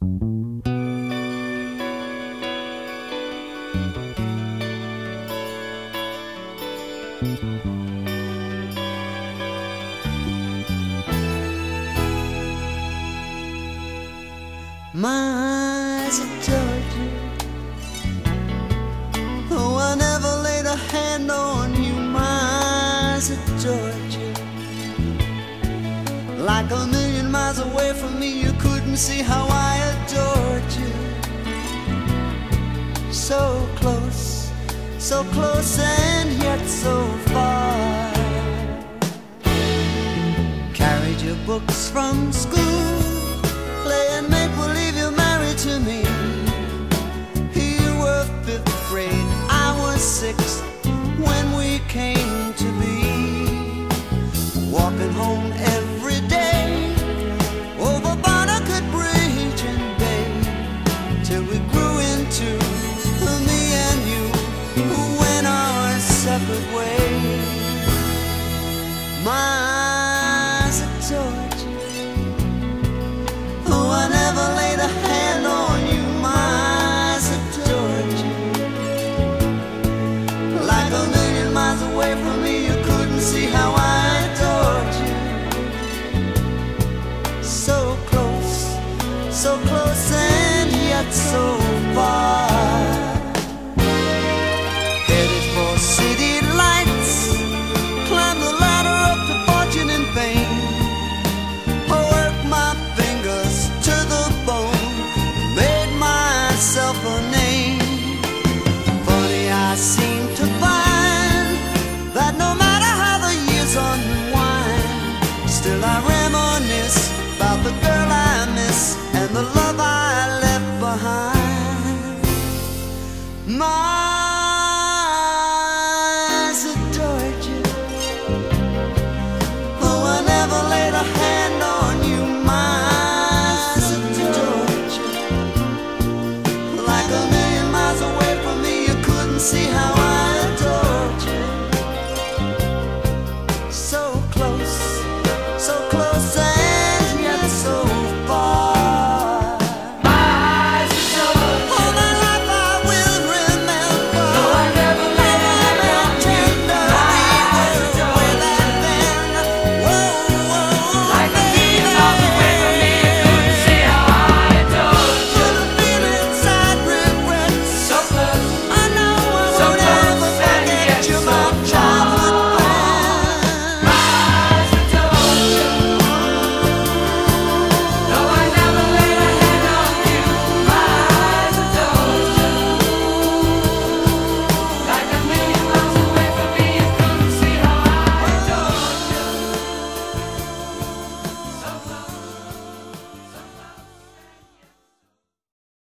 My eyes adored you, though I never laid a hand on you. My eyes adored you, like a million miles away from me. You couldn't see how I adored you. So close and yet so far. Carried your books from school, playing make-believe you're married to me. You were 5th grade, I was 6th when we came to be. Walking home every day over Barnegat Bridge and Bay, till we grew into me and you, who went our separate ways. My eyes adored you, though I never laid a hand on you. My eyes adored you, like a million miles away from me. You couldn't see how I adored you. So close and yet so far.